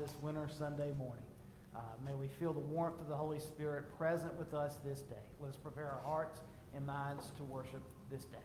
this winter Sunday morning. May we feel the warmth of the Holy Spirit present with us this day. Let us prepare our hearts and minds to worship this day.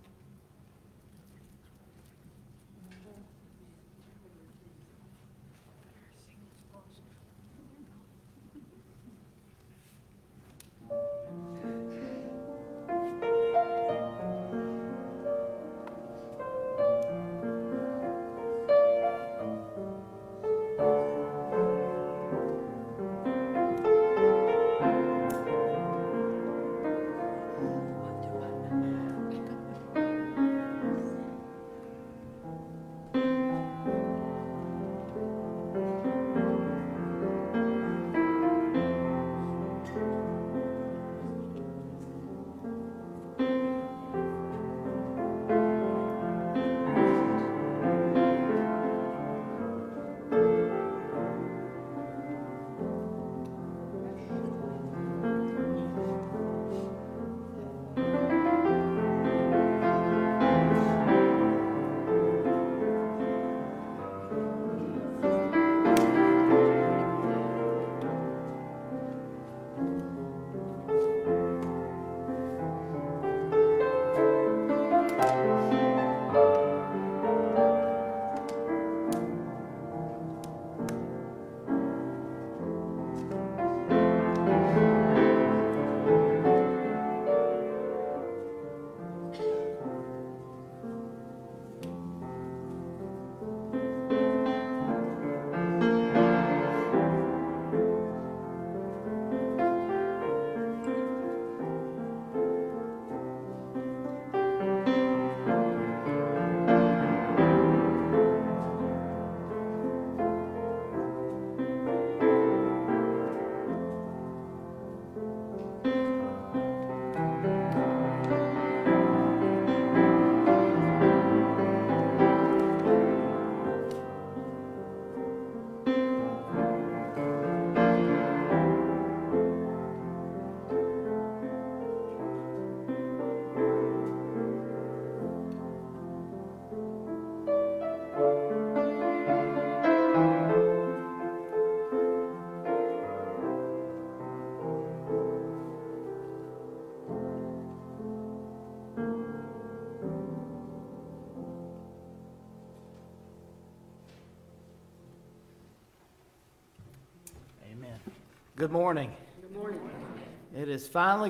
Good morning. Good morning. It is finally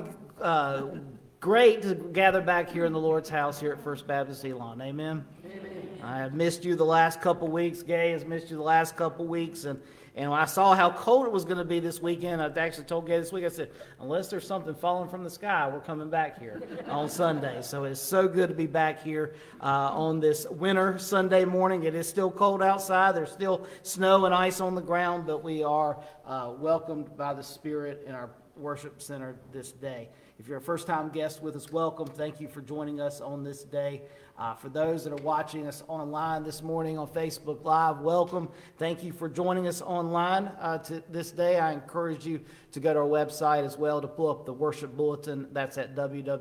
great to gather back here in the Lord's house here at First Baptist Elon. Amen. Amen. I have missed you the last couple weeks. Gay has missed you the last couple weeks. And when I saw how cold it was going to be this weekend, I actually told Gay this week, I said, unless there's something falling from the sky, we're coming back here on Sunday. So it's so good to be back here on this winter Sunday morning. It is still cold outside. There's still snow and ice on the ground, but we are welcomed by the Spirit in our worship center this day. If you're a first-time guest with us, welcome. Thank you for joining us on this day. For those that are watching us online this morning on Facebook Live, welcome. Thank you for joining us online to this day. I encourage you to go to our website as well to pull up the worship bulletin. That's at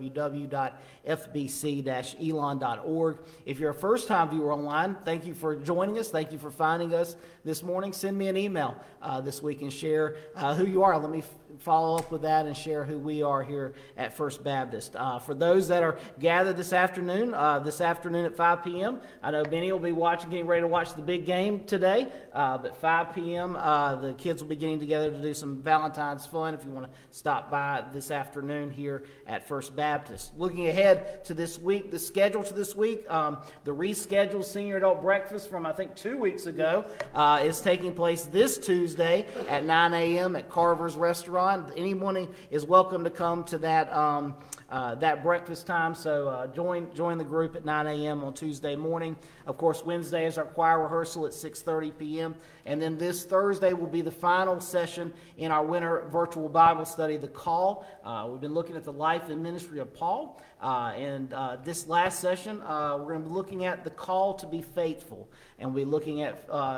www.fbc-elon.org. If you're a first-time viewer online, thank you for joining us. Thank you for finding us this morning. Send me an email this week and share who you are. Let me follow up with that and share who we are here at First Baptist. For those that are gathered this afternoon at 5 p.m., I know Benny will be getting ready to watch the big game today, but 5 p.m. The kids will be getting together to do some Valentine's fun if you want to stop by this afternoon here at First Baptist. Looking ahead to this week, the schedule to this week, the rescheduled senior adult breakfast from I think 2 weeks ago is taking place this Tuesday at 9 a.m. at Carver's Restaurant. Anyone is welcome to come to that breakfast time. So join the group at 9 a.m. on Tuesday morning. Of course, Wednesday is our choir rehearsal at 6:30 p.m. And then this Thursday will be the final session in our winter virtual Bible study, The Call. We've been looking at the life and ministry of Paul. And this last session, we're going to be looking at the call to be faithful. And we'll be looking at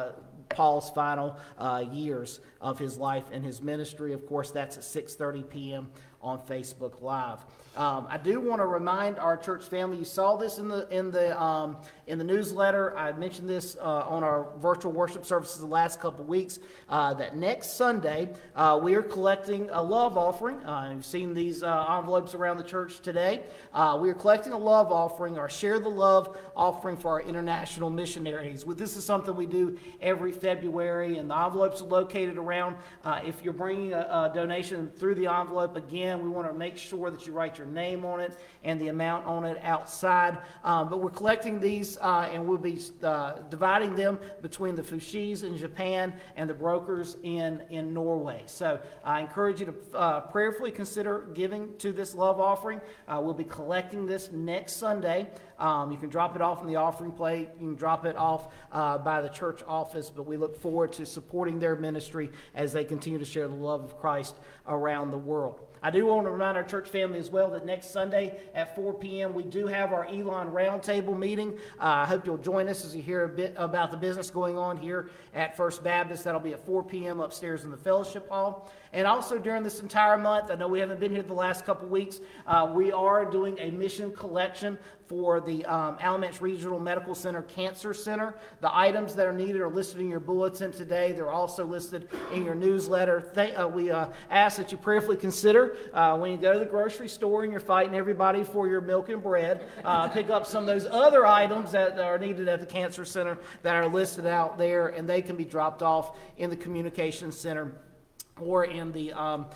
Paul's final years of his life and his ministry. Of course, that's at 6:30 p.m. on Facebook Live. I do want to remind our church family. You saw this in the newsletter. I mentioned this on our virtual worship services the last couple of weeks. That next Sunday we are collecting a love offering. You've seen these envelopes around the church today. We are collecting a love offering, our Share the Love offering for our international missionaries. This is something we do every February, and the envelopes are located around. If you're bringing a donation through the envelope, again, we want to make sure that you write your name on it and the amount on it outside. But we're collecting these and we'll be dividing them between the Fushis in Japan and the brokers in Norway. So I encourage you to prayerfully consider giving to this love offering. We'll be collecting this next Sunday. You can drop it off in the offering plate. You can drop it off by the church office, but we look forward to supporting their ministry as they continue to share the love of Christ around the world. I do want to remind our church family as well that next Sunday at 4 p.m. we do have our Elon Roundtable meeting. I hope you'll join us as you hear a bit about the business going on here at First Baptist. That'll be at 4 p.m. upstairs in the fellowship hall. And also during this entire month, I know we haven't been here the last couple of weeks, we are doing a mission collection for the Alamance Regional Medical Center Cancer Center. The items that are needed are listed in your bulletin today. They're also listed in your newsletter. We ask that you prayerfully consider when you go to the grocery store and you're fighting everybody for your milk and bread, pick up some of those other items that are needed at the Cancer Center that are listed out there, and they can be dropped off in the Communication Center or in the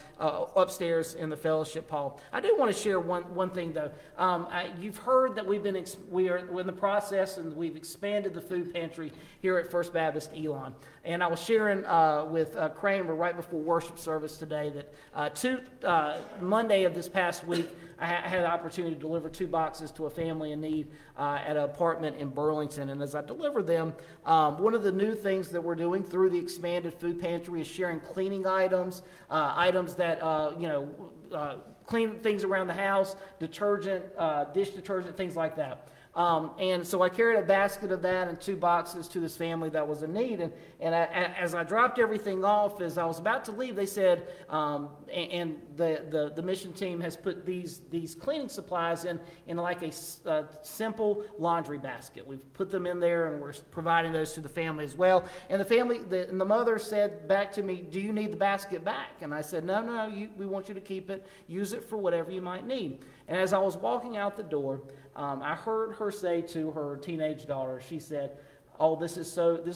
upstairs in the fellowship hall. I do want to share one thing though. You've heard that we're in the process and we've expanded the food pantry here at First Baptist Elon. And I was sharing with Kramer right before worship service today that Monday of this past week, I had the opportunity to deliver 2 boxes to a family in need at an apartment in Burlington. And as I delivered them, one of the new things that we're doing through the expanded food pantry is sharing cleaning items, items that, clean things around the house, detergent, dish detergent, things like that. And so I carried a basket of that and 2 boxes to this family that was in need. And as I dropped everything off, as I was about to leave, they said, and the mission team has put these cleaning supplies in like a simple laundry basket. We've put them in there, and we're providing those to the family as well. And the mother said back to me, "Do you need the basket back?" And I said, No, we want you to keep it. Use it for whatever you might need. And as I was walking out the door, I heard her say to her teenage daughter, she said, "Oh, this is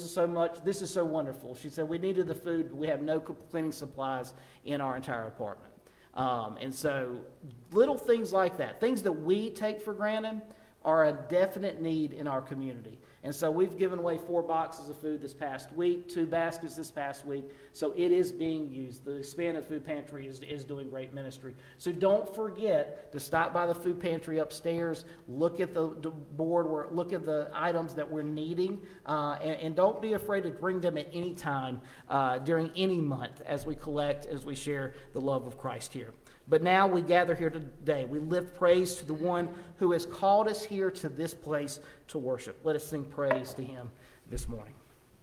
so wonderful." She said, "We needed the food, but we have no cleaning supplies in our entire apartment." And so little things like that, things that we take for granted, are a definite need in our community. And so we've given away 4 boxes of food this past week, 2 baskets this past week. So it is being used. The expanded food pantry is doing great ministry. So don't forget to stop by the food pantry upstairs, look at the board, look at the items that we're needing, and don't be afraid to bring them at any time during any month as we share the love of Christ here. But now we gather here today. We lift praise to the one who has called us here to this place to worship. Let us sing praise to him this morning.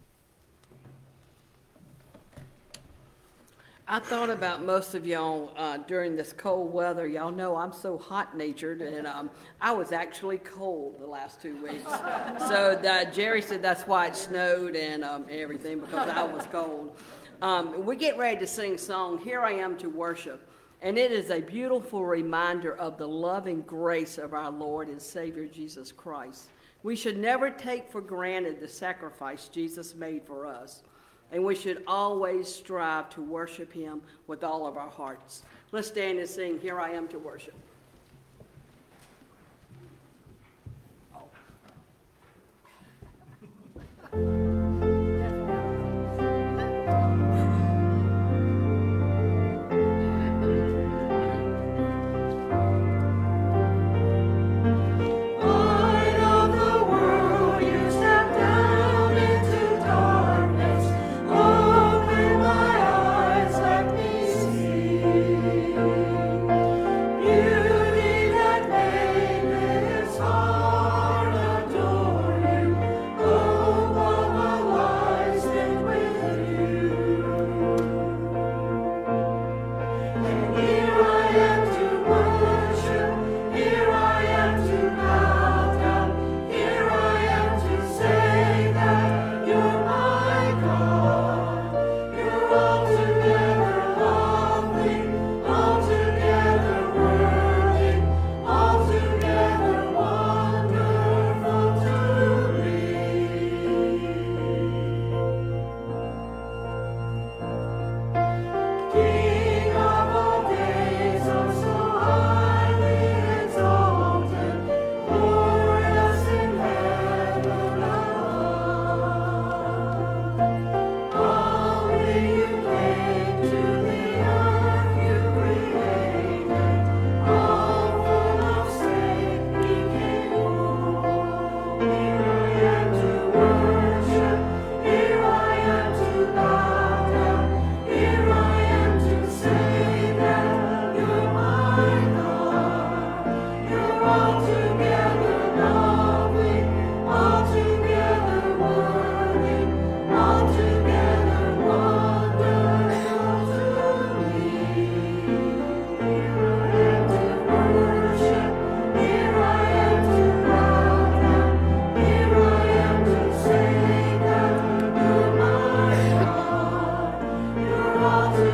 I thought about most of y'all during this cold weather. Y'all know I'm so hot-natured, and I was actually cold the last 2 weeks. So Jerry said that's why it snowed and everything, because I was cold. We get ready to sing a song, "Here I Am to Worship." And it is a beautiful reminder of the loving grace of our Lord and Savior Jesus Christ. We should never take for granted the sacrifice Jesus made for us. And we should always strive to worship him with all of our hearts. Let's stand and sing, "Here I Am to Worship." You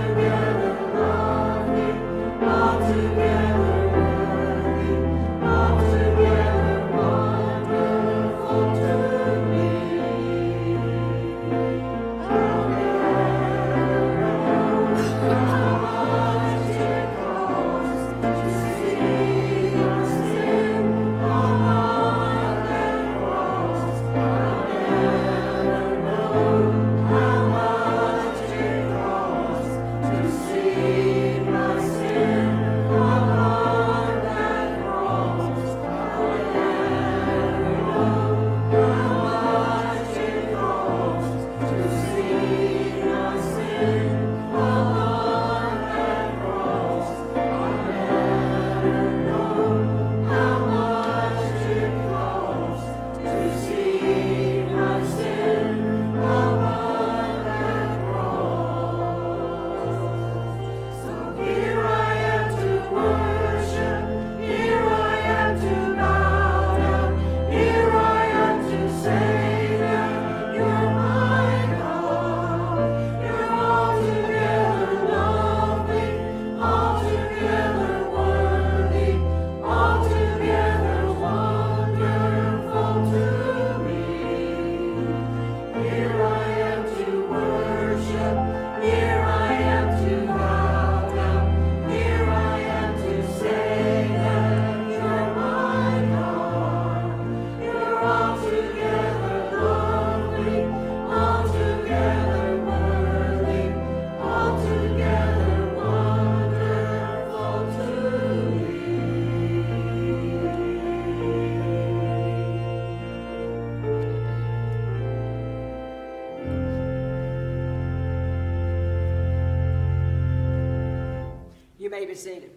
You may be seated.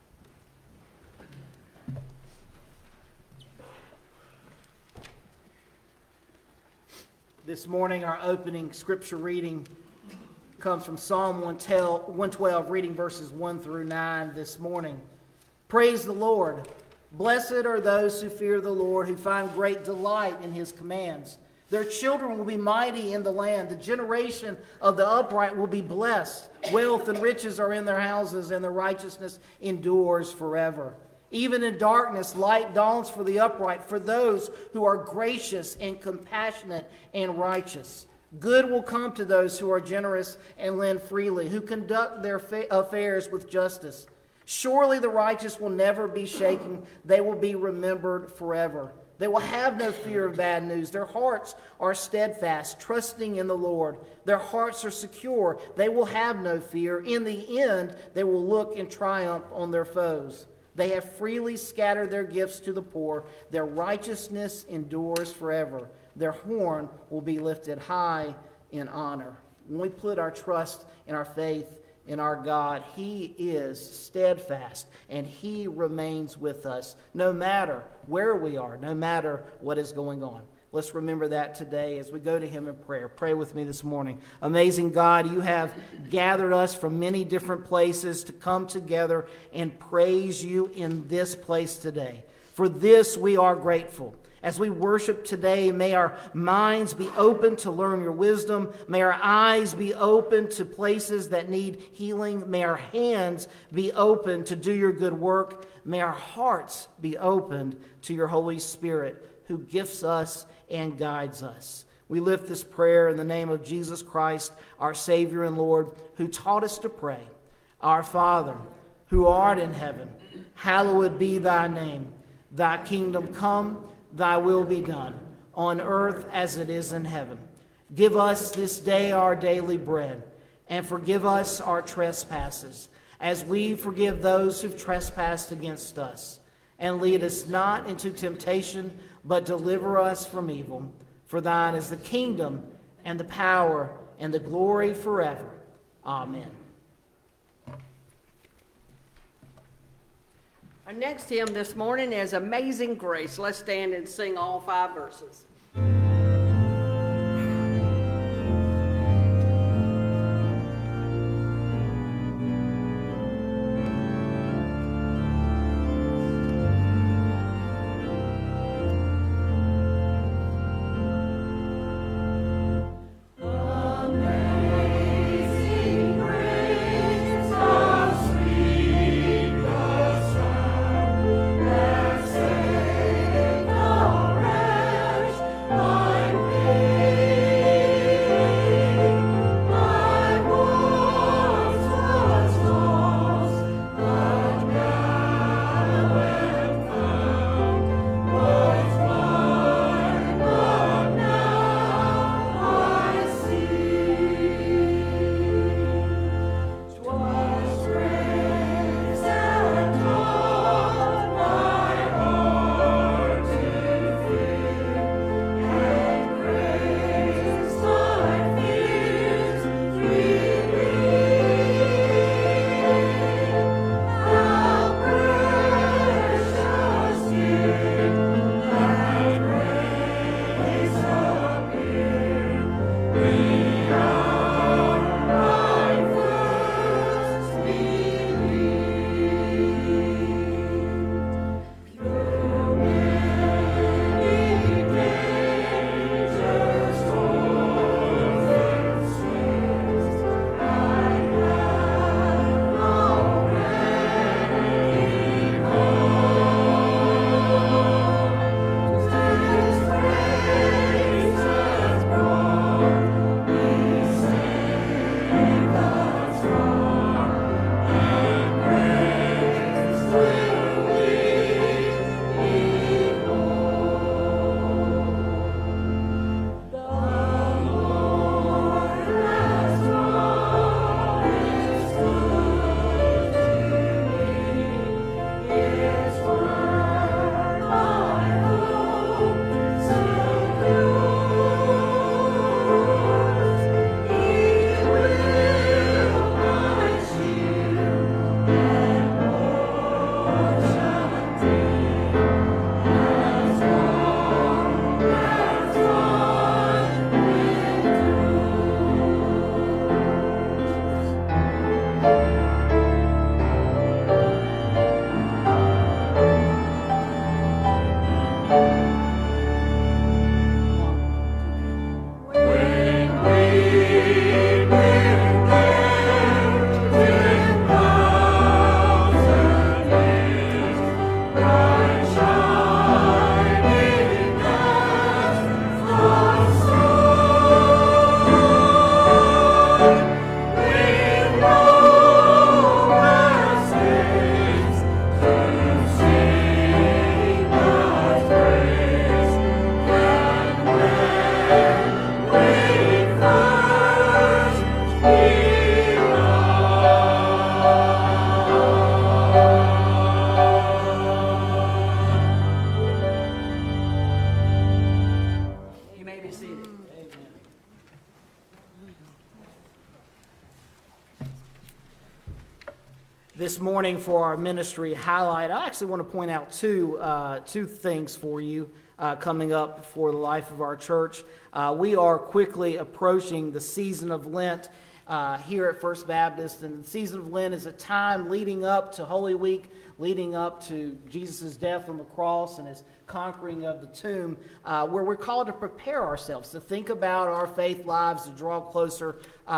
This morning, our opening scripture reading comes from Psalm 112, reading verses 1 through 9 this morning. Praise the Lord. Blessed are those who fear the Lord, who find great delight in his commands. Their children will be mighty in the land. The generation of the upright will be blessed. Wealth and riches are in their houses, and their righteousness endures forever. Even in darkness, light dawns for the upright, for those who are gracious and compassionate and righteous. Good will come to those who are generous and lend freely, who conduct their affairs with justice. Surely the righteous will never be shaken. They will be remembered forever. They will have no fear of bad news. Their hearts are steadfast, trusting in the Lord. Their hearts are secure. They will have no fear. In the end, they will look in triumph on their foes. They have freely scattered their gifts to the poor. Their righteousness endures forever. Their horn will be lifted high in honor. When we put our trust and our faith in our God, he is steadfast and he remains with us no matter where we are, no matter what is going on. Let's remember that today as we go to him in prayer. Pray with me this morning. Amazing God, you have gathered us from many different places to come together and praise you in this place today. For this we are grateful. As we worship today, may our minds be open to learn your wisdom. May our eyes be open to places that need healing. May our hands be open to do your good work. May our hearts be opened to your Holy Spirit, who gifts us and guides us. We lift this prayer in the name of Jesus Christ, our Savior and Lord, who taught us to pray. Our Father, who art in heaven, hallowed be thy name. Thy kingdom come, thy will be done, on earth as it is in heaven. Give us this day our daily bread, and forgive us our trespasses, as we forgive those who've trespassed against us. And lead us not into temptation, but deliver us from evil. For thine is the kingdom, and the power, and the glory forever. Amen. Our next hymn this morning is Amazing Grace. Let's stand and sing all 5 verses. Amazing grace. this morning for our ministry highlight, I actually want to point out two things for you coming up for the life of our church. We are quickly approaching the season of Lent here at First Baptist, and the season of Lent is a time leading up to Holy Week, leading up to Jesus' death on the cross and his conquering of the tomb, where we're called to prepare ourselves, to think about our faith lives, to draw closer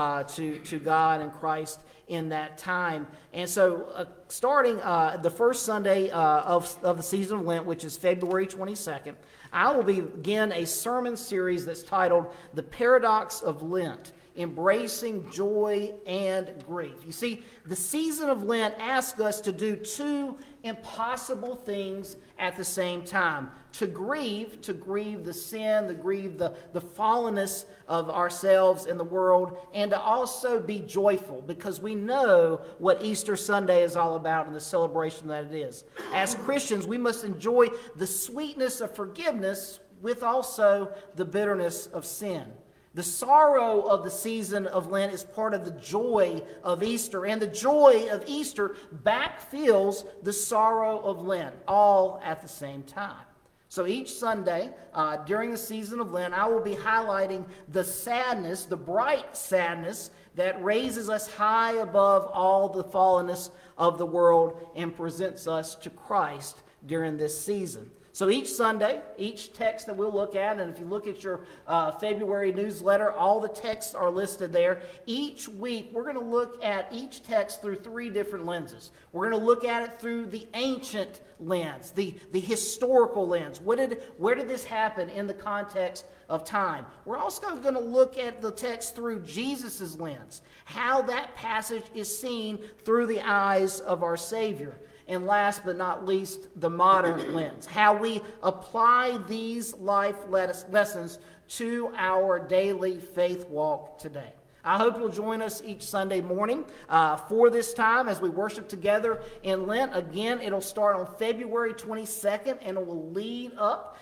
to God and Christ in that time. And so starting the first Sunday of the season of Lent, which is February 22nd, I will begin a sermon series that's titled The Paradox of Lent, Embracing Joy and Grief. You see, the season of Lent asks us to do two impossible things at the same time. To grieve the sin, to grieve the fallenness of ourselves in the world, and to also be joyful, because we know what Easter Sunday is all about and the celebration that it is. As Christians, we must enjoy the sweetness of forgiveness with also the bitterness of sin. The sorrow of the season of Lent is part of the joy of Easter, and the joy of Easter backfills the sorrow of Lent, all at the same time. So each Sunday during the season of Lent, I will be highlighting the sadness, the bright sadness that raises us high above all the fallenness of the world and presents us to Christ during this season. So each Sunday, each text that we'll look at, and if you look at your February newsletter, all the texts are listed there. Each week, we're going to look at each text through three different lenses. We're going to look at it through the ancient lens, the historical lens. Where did this happen in the context of time? We're also going to look at the text through Jesus' lens, how that passage is seen through the eyes of our Savior. And last but not least, the modern lens, how we apply these life lessons to our daily faith walk today. I hope you'll join us each Sunday morning for this time as we worship together in Lent. Again, it'll start on February 22nd and it will lead up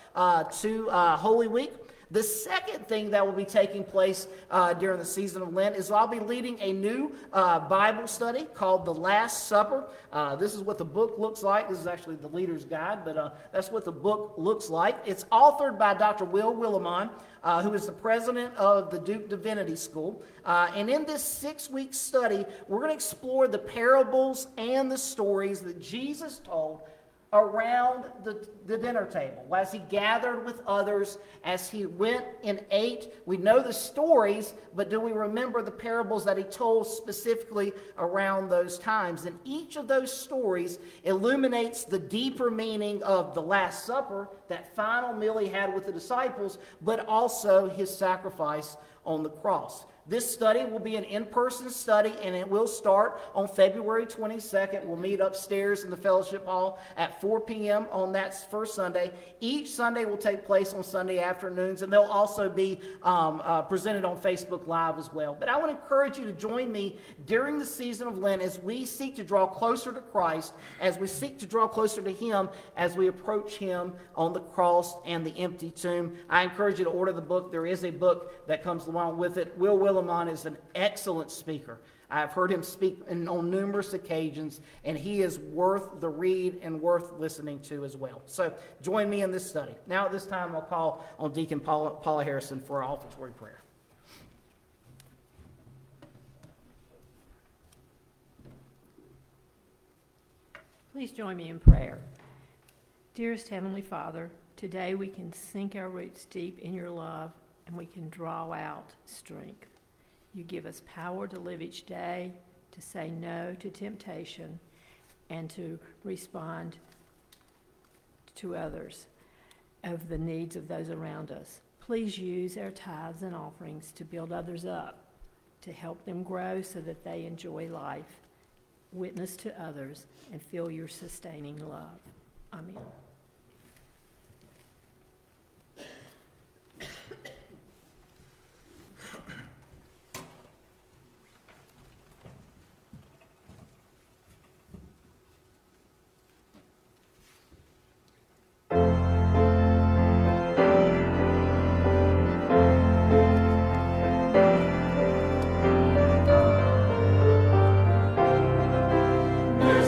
to Holy Week. The second thing that will be taking place during the season of Lent is I'll be leading a new Bible study called The Last Supper. This is what the book looks like. This is actually the leader's guide, but that's what the book looks like. It's authored by Dr. Will Willimon, who is the president of the Duke Divinity School. And in this 6-week study, we're going to explore the parables and the stories that Jesus told around the dinner table, as he gathered with others, as he went and ate. We know the stories, but do we remember the parables that he told specifically around those times? And each of those stories illuminates the deeper meaning of the Last Supper, that final meal he had with the disciples, but also his sacrifice on the cross. This study will be an in-person study, and it will start on February 22nd. We'll meet upstairs in the fellowship hall at 4 p.m. on that first Sunday. Each Sunday will take place on Sunday afternoons, and they'll also be presented on Facebook Live as well. But I want to encourage you to join me during the season of Lent as we seek to draw closer to Christ, as we seek to draw closer to Him, as we approach Him on the cross and the empty tomb. I encourage you to order the book. There is a book that comes along with it. Will Willimon is an excellent speaker. I've heard him speak on numerous occasions, and he is worth the read and worth listening to as well. So join me in this study. Now at this time, I'll call on Deacon Paula Harrison for our offertory prayer. Please join me in prayer. Dearest Heavenly Father, today we can sink our roots deep in your love, and we can draw out strength. You give us power to live each day, to say no to temptation, and to respond to others of the needs of those around us. Please use our tithes and offerings to build others up, to help them grow so that they enjoy life, witness to others, and feel your sustaining love. Amen. There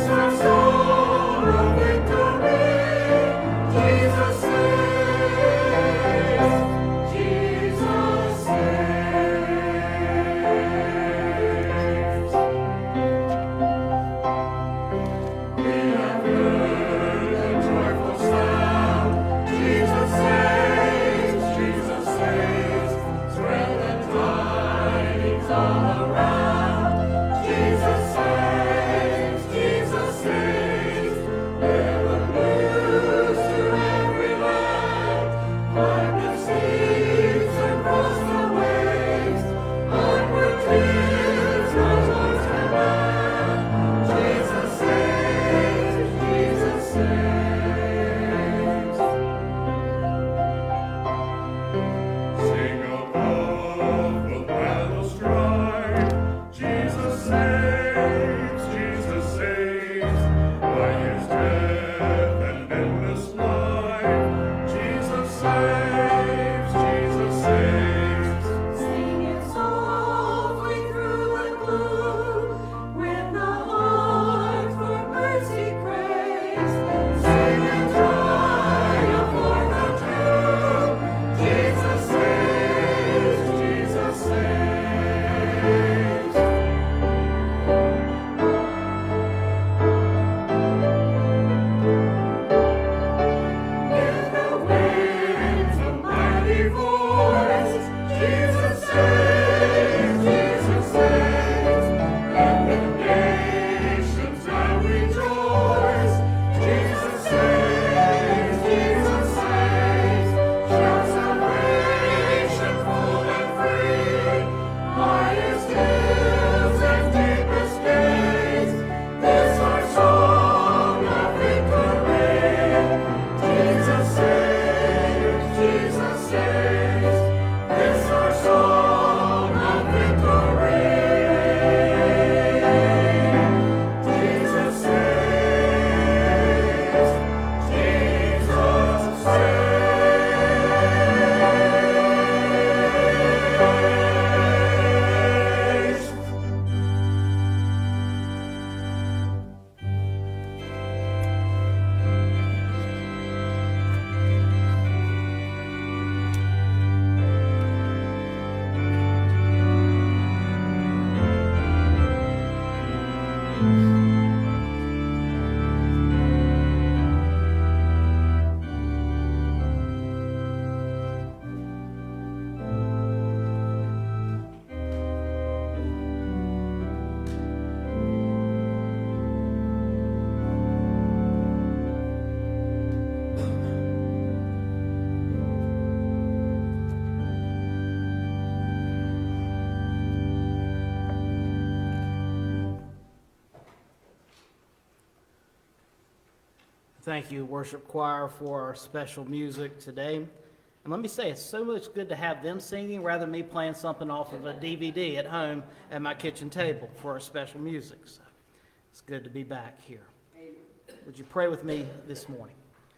Thank you, worship choir, for our special music today. And let me say, it's so much good to have them singing rather than me playing something off of a DVD at home at my kitchen table for our special music. So it's good to be back here. Would you pray with me this morning?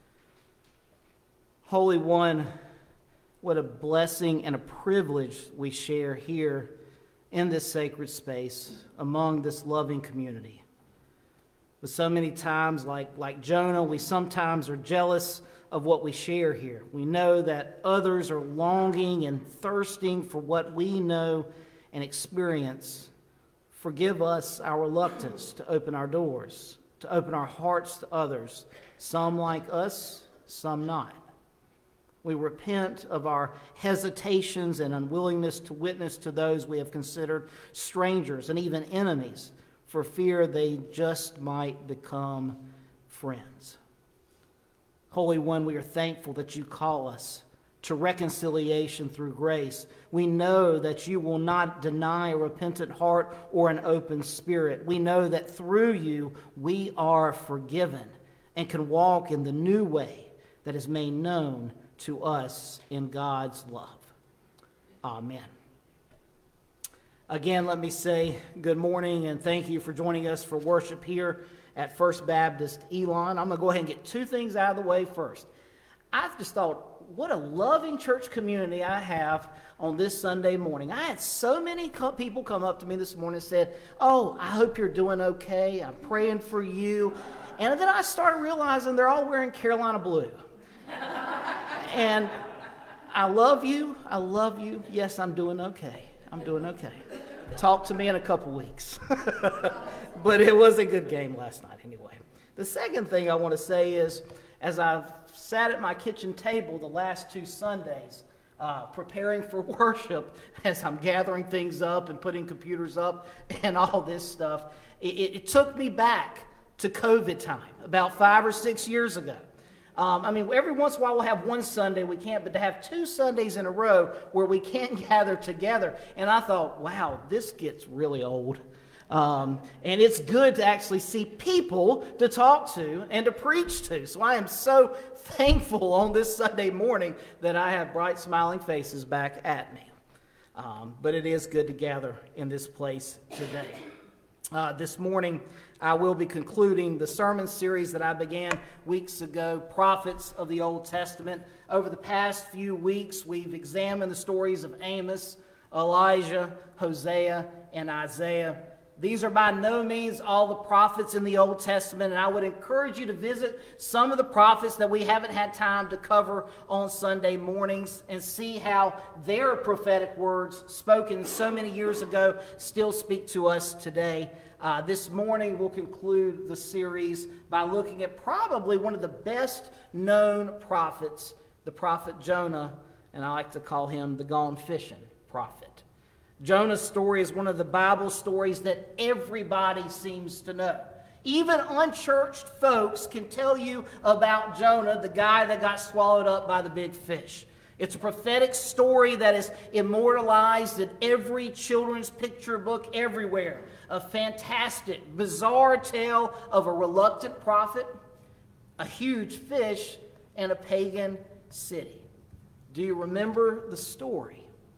Holy One, what a blessing and a privilege we share here in this sacred space among this loving community. But so many times, like Jonah, we sometimes are jealous of what we share here. We know that others are longing and thirsting for what we know and experience. Forgive us our reluctance to open our doors, to open our hearts to others, some like us, some not. We repent of our hesitations and unwillingness to witness to those we have considered strangers and even enemies, for fear they just might become friends. Holy One, we are thankful that you call us to reconciliation through grace. We know that you will not deny a repentant heart or an open spirit. We know that through you we are forgiven and can walk in the new way that is made known to us in God's love. Amen. Again, let me say good morning and thank you for joining us for worship here at First Baptist Elon. I'm going to go ahead and get two things out of the way first. I just thought, what a loving church community I have on this Sunday morning. I had so many people come up to me this morning and said, "Oh, I hope you're doing okay. I'm praying for you." And then I started realizing they're all wearing Carolina blue. And I love you. I love you. Yes, I'm doing okay. I'm doing okay. Talk to me in a couple weeks. But it was a good game last night anyway. The second thing I want to say is, as I've sat at my kitchen table the last two Sundays, preparing for worship, as I'm gathering things up and putting computers up and all this stuff, it took me back to COVID time, about 5 or 6 years ago. Every once in a while we'll have one Sunday we can't, but to have 2 Sundays in a row where we can't gather together. And I thought, wow, this gets really old. And it's good to actually see people to talk to and to preach to. So I am so thankful on this Sunday morning that I have bright smiling faces back at me. But it is good to gather in this place today. This morning, I will be concluding the sermon series that I began weeks ago, Prophets of the Old Testament. Over the past few weeks, we've examined the stories of Amos, Elijah, Hosea, and Isaiah. These are by no means all the prophets in the Old Testament, and I would encourage you to visit some of the prophets that we haven't had time to cover on Sunday mornings and see how their prophetic words spoken so many years ago still speak to us today. This morning we'll conclude the series by looking at probably one of the best known prophets, the prophet Jonah, and I like to call him the gone fishing prophet. Jonah's story is one of the Bible stories that everybody seems to know. Even unchurched folks can tell you about Jonah, the guy that got swallowed up by the big fish. It's a prophetic story that is immortalized in every children's picture book everywhere. A fantastic, bizarre tale of a reluctant prophet, a huge fish, and a pagan city. Do you remember the story?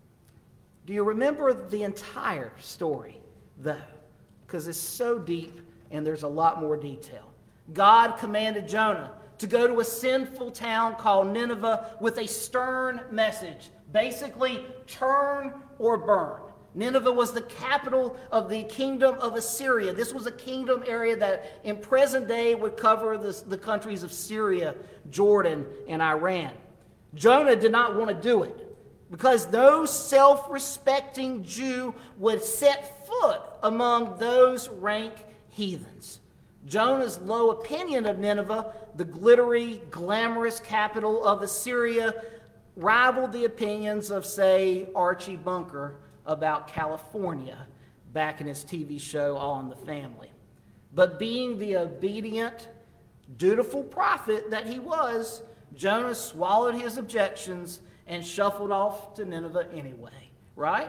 Do you remember the entire story, though? Because it's so deep and there's a lot more detail. God commanded Jonah to go to a sinful town called Nineveh with a stern message. Basically, turn or burn. Nineveh was the capital of the kingdom of Assyria. This was a kingdom area that in present day would cover the countries of Syria, Jordan, and Iran. Jonah did not want to do it because no self-respecting Jew would set foot among those rank heathens. Jonah's low opinion of Nineveh, the glittery, glamorous capital of Assyria, rivaled the opinions of, say, Archie Bunker about California back in his TV show All in the Family. But being the obedient, dutiful prophet that he was, Jonah swallowed his objections and shuffled off to Nineveh anyway. Right?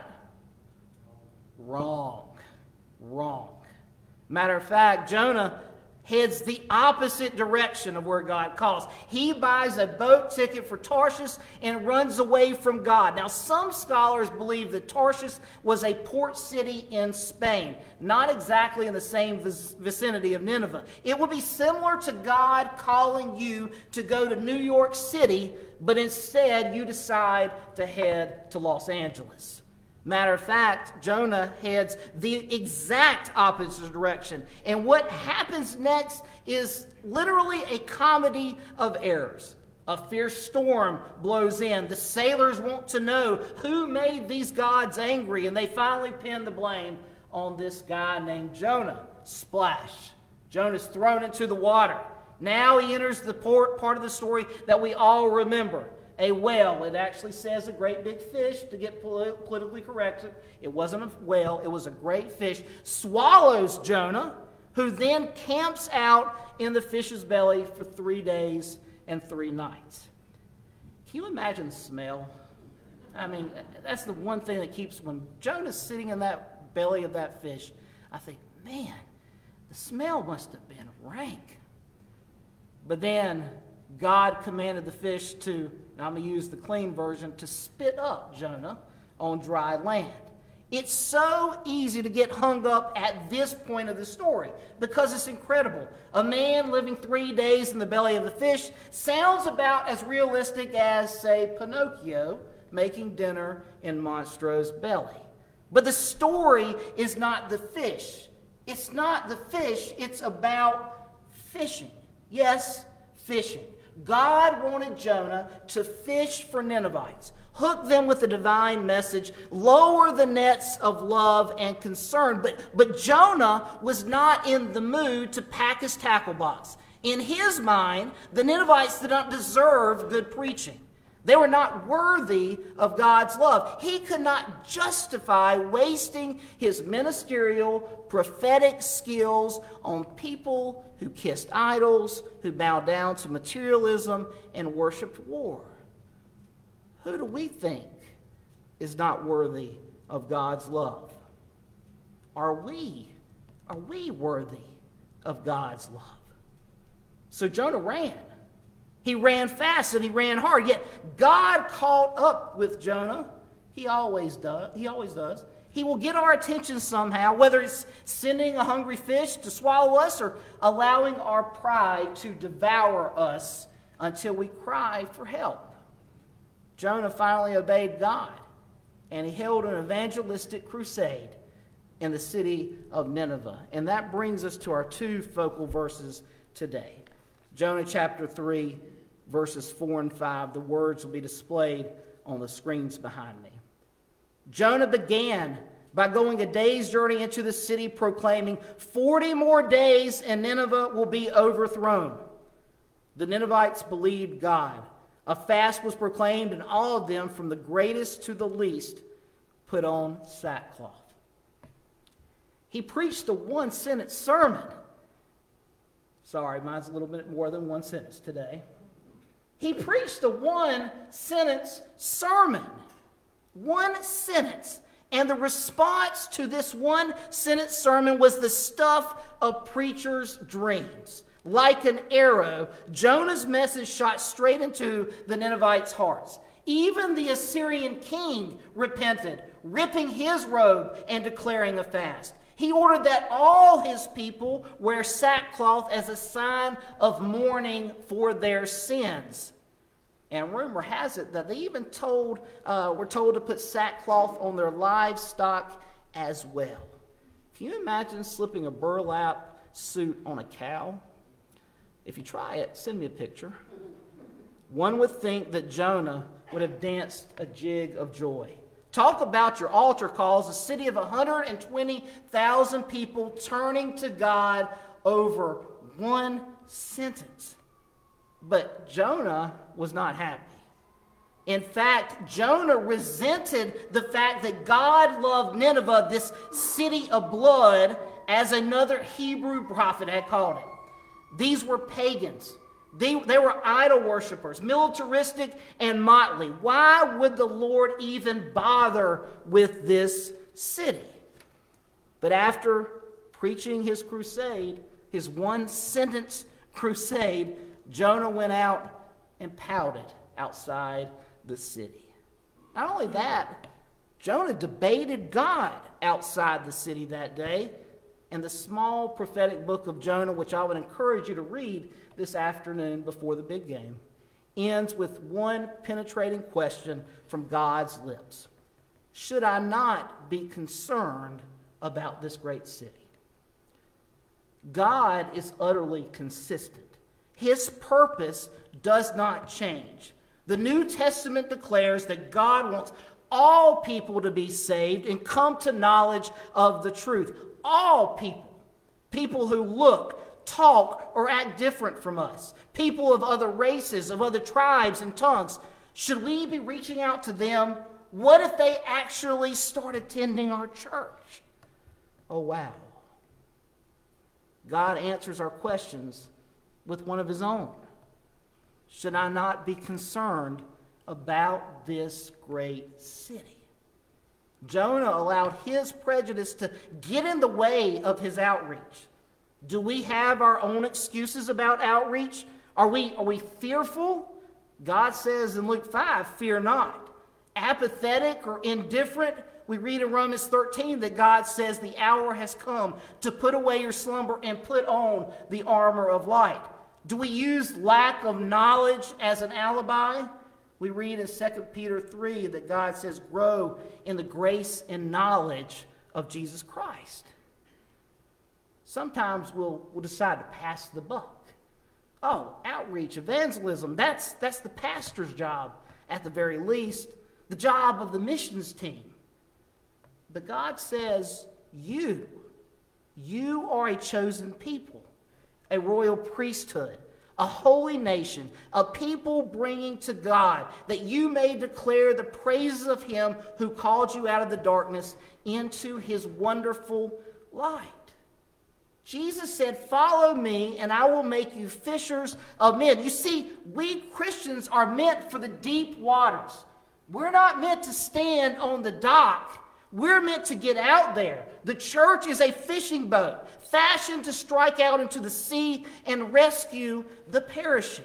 Wrong. Matter of fact, Jonah heads the opposite direction of where God calls. He buys a boat ticket for Tarshish and runs away from God. Now, some scholars believe that Tarshish was a port city in Spain, not exactly in the same vicinity of Nineveh. It would be similar to God calling you to go to New York City, but instead you decide to head to Los Angeles. Matter of fact, Jonah heads the exact opposite direction. And what happens next is literally a comedy of errors. A fierce storm blows in. The sailors want to know who made these gods angry, and they finally pin the blame on this guy named Jonah. Splash. Jonah's thrown into the water. Now he enters the part of the story that we all remember. A whale. It actually says a great big fish to get politically correct. It wasn't a whale. It was a great fish. Swallows Jonah, who then camps out in the fish's belly for 3 days and 3 nights. Can you imagine the smell? I mean, that's the one thing that keeps, when Jonah's sitting in that belly of that fish, I think, man, the smell must have been rank. But then God commanded the fish to, and I'm going to use the clean version, to spit up Jonah on dry land. It's so easy to get hung up at this point of the story because it's incredible. A man living 3 days in the belly of the fish sounds about as realistic as, say, Pinocchio making dinner in Monstro's belly. But the story is not the fish. It's not the fish. It's about fishing. Yes, fishing. God wanted Jonah to fish for Ninevites, hook them with the divine message, lower the nets of love and concern. But Jonah was not in the mood to pack his tackle box. In his mind, the Ninevites did not deserve good preaching. They were not worthy of God's love. He could not justify wasting his ministerial, prophetic skills on people who kissed idols, who bowed down to materialism and worshiped war. Who do we think is not worthy of God's love? Are we worthy of God's love? So Jonah ran. He ran fast and he ran hard, yet God caught up with Jonah. He always does. He will get our attention somehow, whether it's sending a hungry fish to swallow us or allowing our pride to devour us until we cry for help. Jonah finally obeyed God, and he held an evangelistic crusade in the city of Nineveh. And that brings us to our 2 focal verses today. Jonah chapter 3, verses 4 and 5. The words will be displayed on the screens behind me. Jonah began by going a day's journey into the city, proclaiming, 40 more days and Nineveh will be overthrown. The Ninevites believed God. A fast was proclaimed, and all of them, from the greatest to the least, put on sackcloth. He preached a 1-sentence sermon. Sorry, mine's a little bit more than 1 sentence today. He preached a 1-sentence sermon. 1 sentence. And the response to this 1-sentence sermon was the stuff of preachers' dreams. Like an arrow, Jonah's message shot straight into the Ninevites' hearts. Even the Assyrian king repented, ripping his robe and declaring a fast. He ordered that all his people wear sackcloth as a sign of mourning for their sins. And rumor has it that they even were told to put sackcloth on their livestock as well. Can you imagine slipping a burlap suit on a cow? If you try it, send me a picture. One would think that Jonah would have danced a jig of joy. Talk about your altar calls, a city of 120,000 people turning to God over one sentence. But Jonah was not happy. In fact, Jonah resented the fact that God loved Nineveh, this city of blood, as another Hebrew prophet had called it. These were pagans. They were idol worshipers, militaristic and motley. Why would the Lord even bother with this city? But after preaching his crusade, his one-sentence crusade, Jonah went out and pouted outside the city. Not only that, Jonah debated God outside the city that day. And the small prophetic book of Jonah, which I would encourage you to read this afternoon before the big game, ends with one penetrating question from God's lips. Should I not be concerned about this great city? God is utterly consistent. His purpose does not change. The New Testament declares that God wants all people to be saved and come to knowledge of the truth. All people. People who look, talk, or act different from us. People of other races, of other tribes and tongues. Should we be reaching out to them? What if they actually start attending our church? Oh, wow. God answers our questions with one of his own. Should I not be concerned about this great city? Jonah allowed his prejudice to get in the way of his outreach. Do we have our own excuses about outreach? Are we fearful? God says in Luke 5, fear not. Apathetic or indifferent? We read in Romans 13 that God says the hour has come to put away your slumber and put on the armor of light. Do we use lack of knowledge as an alibi? We read in 2 Peter 3 that God says, grow in the grace and knowledge of Jesus Christ. Sometimes we'll decide to pass the buck. Oh, outreach, evangelism, that's the pastor's job at the very least, the job of the missions team. But God says, you are a chosen people, a royal priesthood, a holy nation, a people bringing to God, that you may declare the praises of him who called you out of the darkness into his wonderful light. Jesus said, follow me and I will make you fishers of men. You see, we Christians are meant for the deep waters. We're not meant to stand on the dock. We're meant to get out there. The church is a fishing boat fashioned to strike out into the sea and rescue the perishing.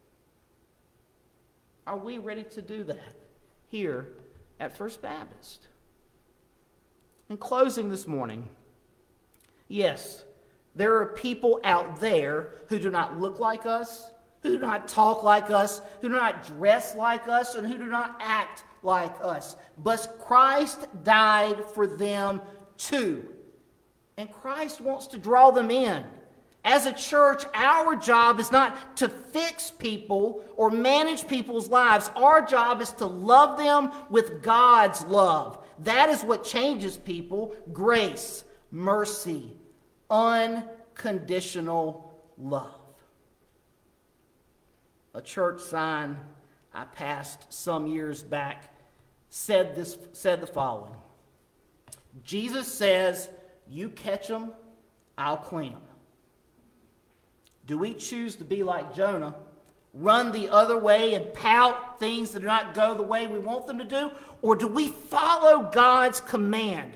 Are we ready to do that here at First Baptist? In closing this morning, yes, there are people out there who do not look like us, who do not talk like us, who do not dress like us, and who do not act like us. But Christ died for them too. And Christ wants to draw them in. As a church, our job is not to fix people or manage people's lives. Our job is to love them with God's love. That is what changes people. Grace, mercy, unconditional love. A church sign I passed some years back said the following. Jesus says, you catch them, I'll clean them. Do we choose to be like Jonah, run the other way and pout things that do not go the way we want them to do? Or do we follow God's command?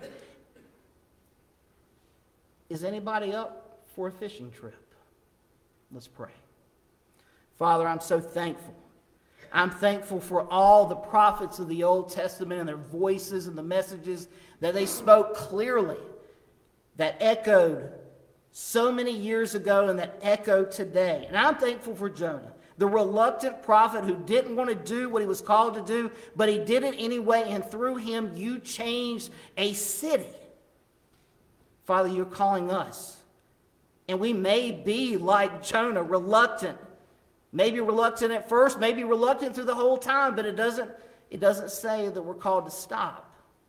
Is anybody up for a fishing trip? Let's pray. Father, I'm so thankful. I'm thankful for all the prophets of the Old Testament and their voices and the messages that they spoke clearly, that echoed so many years ago and that echo today. And I'm thankful for Jonah, the reluctant prophet who didn't want to do what he was called to do, but he did it anyway, and through him you changed a city. Father, you're calling us. And we may be like Jonah, reluctant. Maybe reluctant at first, maybe reluctant through the whole time, but it doesn't say that we're called to stop.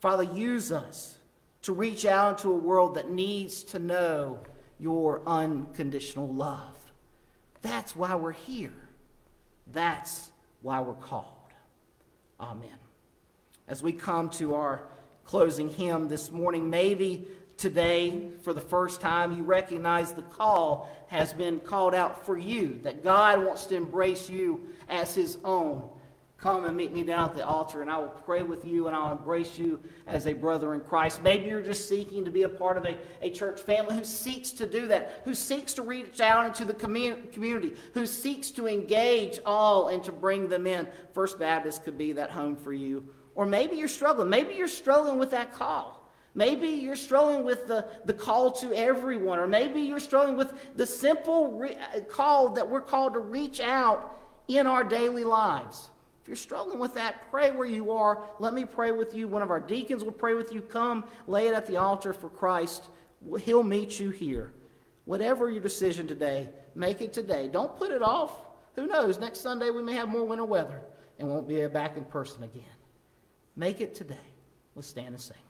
Father, use us to reach out into a world that needs to know your unconditional love. That's why we're here. That's why we're called. Amen. As we come to our closing hymn this morning, maybe today, for the first time, you recognize the call has been called out for you, that God wants to embrace you as his own. Come and meet me down at the altar, and I will pray with you, and I'll embrace you as a brother in Christ. Maybe you're just seeking to be a part of a church family who seeks to do that, who seeks to reach out into the community, who seeks to engage all and to bring them in. First Baptist could be that home for you. Or maybe you're struggling. Maybe you're struggling with that call. Maybe you're struggling with the call to everyone. Or maybe you're struggling with the simple call that we're called to reach out in our daily lives. If you're struggling with that, pray where you are. Let me pray with you. One of our deacons will pray with you. Come, lay it at the altar for Christ. He'll meet you here. Whatever your decision today, make it today. Don't put it off. Who knows? Next Sunday we may have more winter weather and won't be back in person again. Make it today. Let's stand and sing.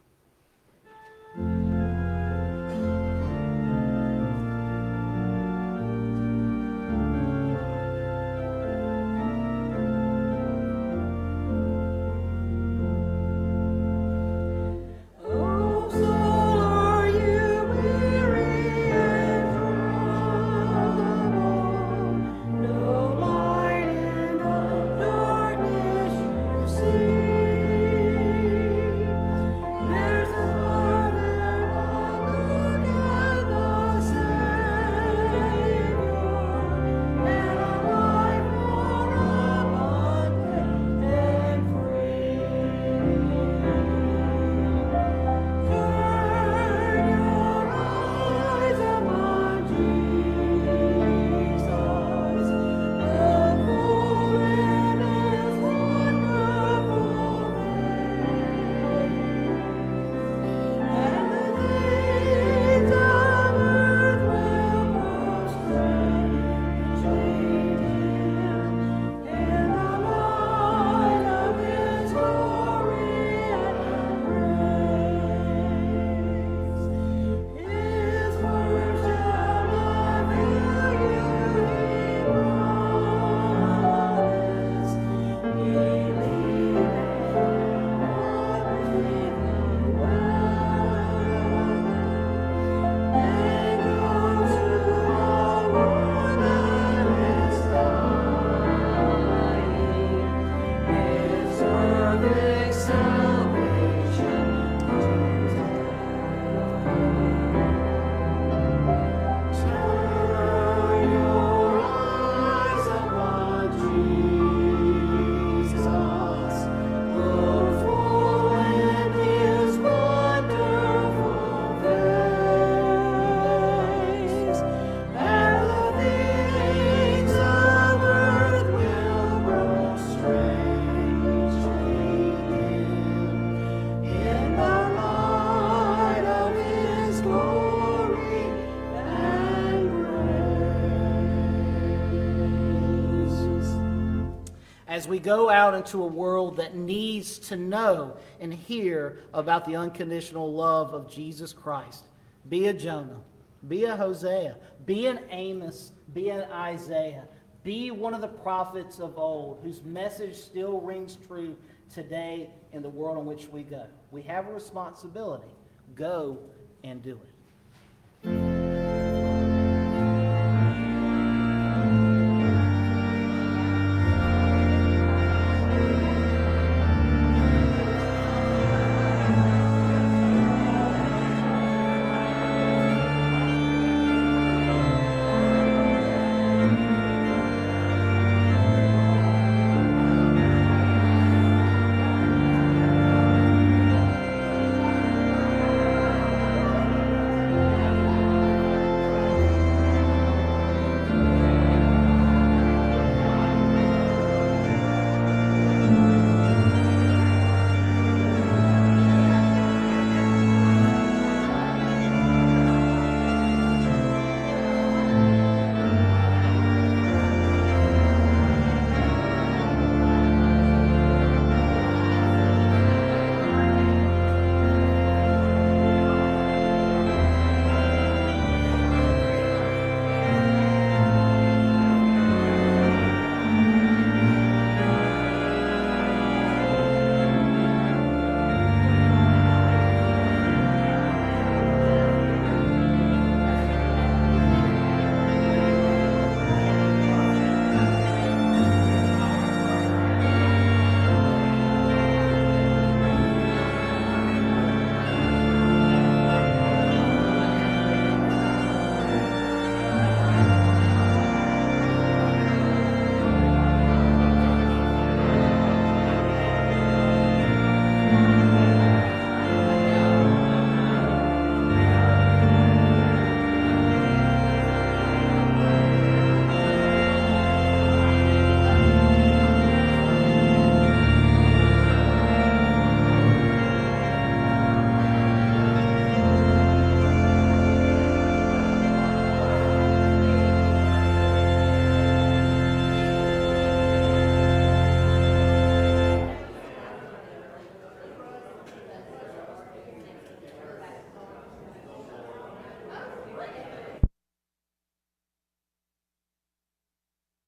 As we go out into a world that needs to know and hear about the unconditional love of Jesus Christ, be a Jonah, be a Hosea, be an Amos, be an Isaiah, be one of the prophets of old whose message still rings true today in the world in which we go. We have a responsibility. Go and do it.